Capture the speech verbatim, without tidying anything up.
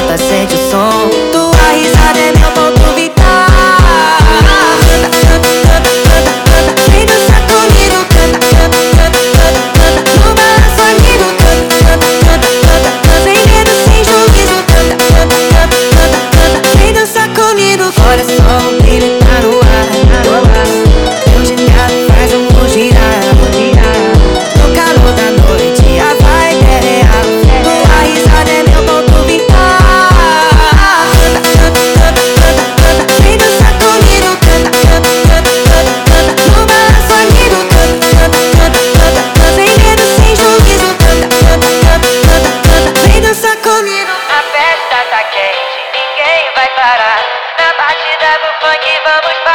canta, sente o som. Tua risada é meu ponto vital. Canta, canta, canta, canta, canta. Vem dançar comigo, canta, canta, canta, canta, canta. No balanço amigo, canta, canta, canta, canta, canta. Sem medo, sem juízo, canta, canta, canta, canta, canta. Vem dançar comigo. Olha só, o brilho tá no ar, no ar. Teu gingado faz o mundo girar, girar. No calor da noite, a vibe é real. Tua risada é meu ponto vital. Canta, canta, canta, canta, canta. Vem dançar comigo, canta, canta, canta, canta, canta. No balanço amigo, canta, canta, canta, canta, canta. Sem medo, sem juízo, canta, canta, canta, canta, canta. Vem dançar comigo. A festa tá quente, ninguém vai parar. Na batida do funk vamos parar.